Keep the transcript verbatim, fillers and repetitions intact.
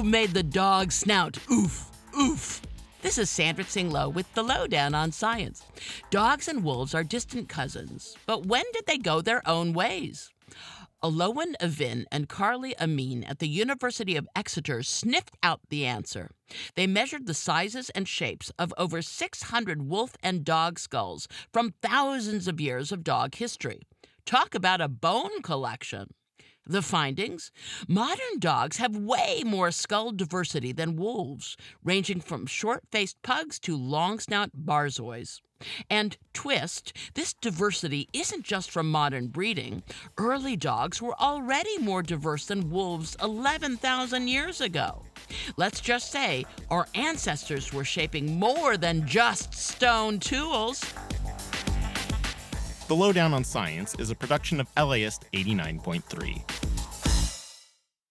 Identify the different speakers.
Speaker 1: Who made the dog snout? Oof, oof. This is Sandra Tsing Loh with the Lowdown on Science. Dogs and wolves are distant cousins, but when did they go their own ways? Alowan Avin and Carly Amin at the University of Exeter sniffed out the answer. They measured the sizes and shapes of over six hundred wolf and dog skulls from thousands of years of dog history. Talk about a bone collection. The findings? Modern dogs have way more skull diversity than wolves, ranging from short-faced pugs to long-snout barzois. And twist, this diversity isn't just from modern breeding. Early dogs were already more diverse than wolves eleven thousand years ago. Let's just say our ancestors were shaping more than just stone tools.
Speaker 2: The Lowdown on Science is a production of L A I S T eighty-nine point three.